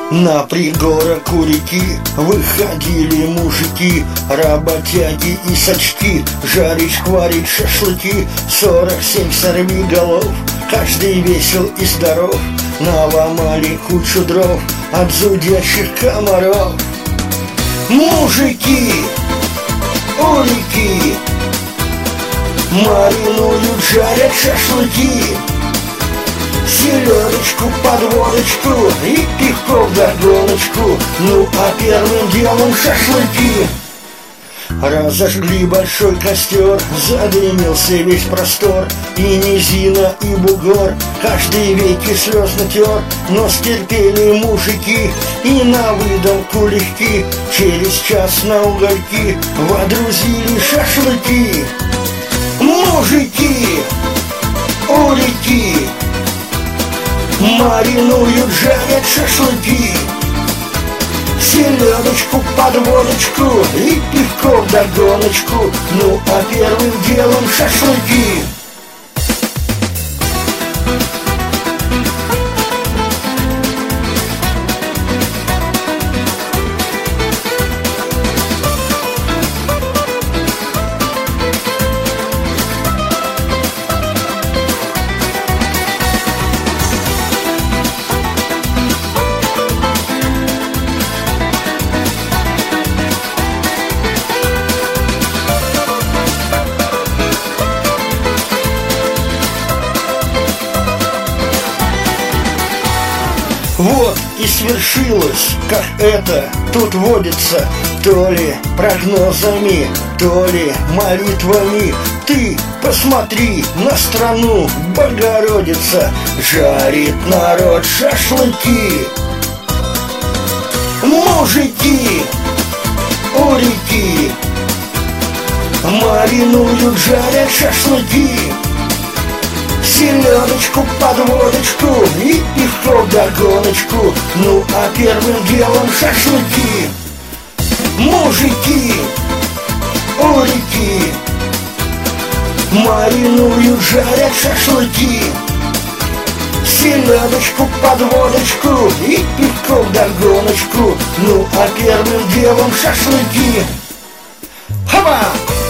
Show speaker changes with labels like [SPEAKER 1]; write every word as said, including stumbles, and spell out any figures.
[SPEAKER 1] На пригорок у реки выходили мужики, работяги и сачки, жарить, шкварить шашлыки. Сорок семь сорвиголов, каждый весел и здоров, наломали кучу дров от зудящих комаров. Мужики у реки маринуют, жарят шашлыки, селедочку под водочку и пивко вдогоночку. Ну а первым делом шашлыки. Разожгли большой костер, задымился весь простор, и низина, и бугор, каждый веки слез натер. Но стерпели мужики и на выдумку легки, через час на угольки водрузили шашлыки. Мужики у реки маринуют, жарят шашлыки, селедочку под водочку и пивко вдогоночку. Ну а первым делом шашлыки. Вот и свершилось, как это тут водится, то ли прогнозами, то ли молитвами. Ты посмотри на страну, Богородица, жарит народ шашлыки. Мужики у реки маринуют, жарят шашлыки, селедочку под водочку и пивко вдогоночку. Ну а первым делом шашлыки. Мужики у реки маринуют, жарят шашлыки, селедочку под водочку и пивко вдогоночку. Ну а первым делом шашлыки. Хаба!